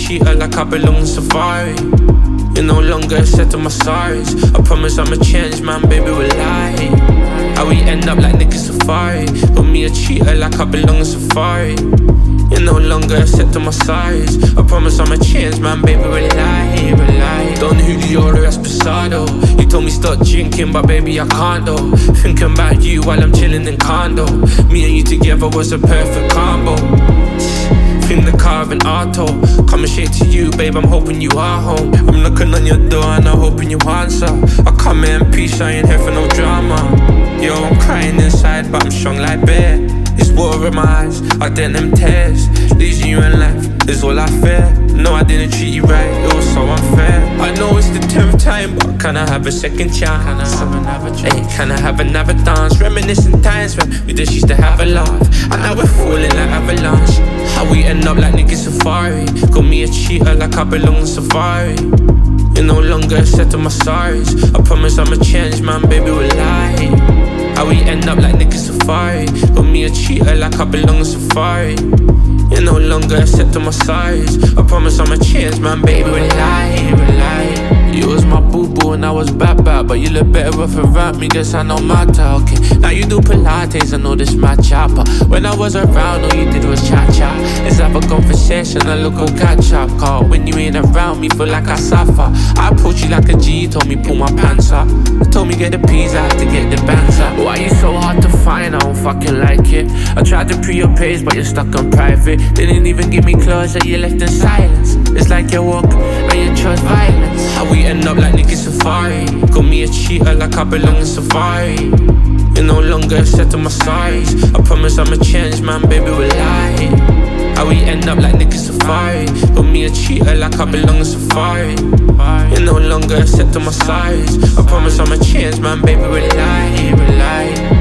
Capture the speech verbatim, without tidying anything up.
cheater like I belong in Safari. You're no longer accepting my sorries. I promise I'm a changed man, baby, we'll lie. How we end up like Nicky Safari. Call me a cheater like I belong in Safari. You're no longer accepting my sorries. I promise I'm a changed man, baby, we'll lie, we'll lie. Don Julio or Esposado. You told me stop drinking, but baby I can't though. Thinking about you while I'm chilling in condo. Me and you together was a perfect combo. In the car of an auto, coming straight to you, babe, I'm hoping you are home. I'm knocking on your door and I'm hoping you answer. I come here in peace, I ain't here for no drama. Yo, I'm crying inside, but I'm strong like bear. It's water in my eyes, I did them tears. Losing you in life is all I fear. No, I didn't treat you right, it was so unfair. I know it's the tenth time, but can I have a second chance? Can I have another chance? Hey, can I have another dance? Reminiscing times when we just used to have a laugh. And now we're falling like avalanche. How we end up like Nicky Safari. Call me a cheater like I belong in Safari. You're no longer accepting my sorries. I promise I'm a changed man, baby, we'll lie. How we end up like Nicky Safari. Call me a cheater like I belong in Safari. You're no longer accepting my sorries. I promise I'm a changed man, baby, we'll lie, we'll lie. You was my boo-boo and I was bad-bad, but you look better off around me, guess I know matter, okay. Now you do Pilates, I know this my chopper. When I was around, all you did was cha-cha. Let's have a conversation, I look all catch-up. Cause when you ain't around me, feel like I suffer. I approach you like a G, you told me pull my pants up. You told me get the peas out to get the bands up. Why you so hard to find, I don't fucking like it. I tried to pre your page, but you're stuck on private. Didn't even give me closure, you left in silence. It's like you walk and you chose violence. How we end up like Nicky Safari. Call me a cheater like I belong in Safari. You're no longer accepting my sorries. I promise I'm a changed man, baby, we'll lie. How we end up like Nicky Safari. Call me a cheater like I belong in Safari. You're no longer accepting my sorries. I promise I'm a changed man, baby, we'll lie, we'll lie.